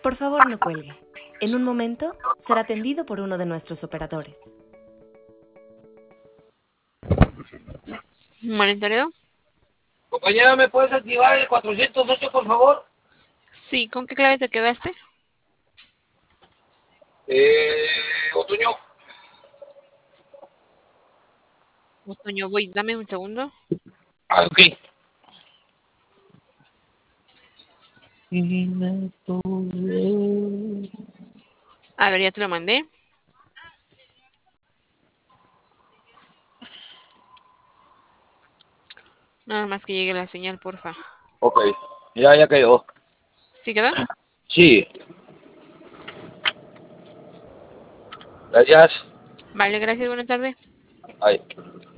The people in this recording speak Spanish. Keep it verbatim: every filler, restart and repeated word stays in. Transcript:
Por favor, no cuelgue. En un momento será atendido por uno de nuestros operadores. ¿Monitoreo? Compañera, ¿me puedes activar el cuatrocientos ocho, por favor? Sí, ¿con qué clave te quedaste? Eh, Otoño. Otoño, voy, dame un segundo. Ah, ok. A ver, ya te lo mandé. Nada más que llegue la señal, porfa. Ok, ya, ya quedó. ¿Sí quedó? Sí. Gracias. Vale, gracias, buena tarde. Ay.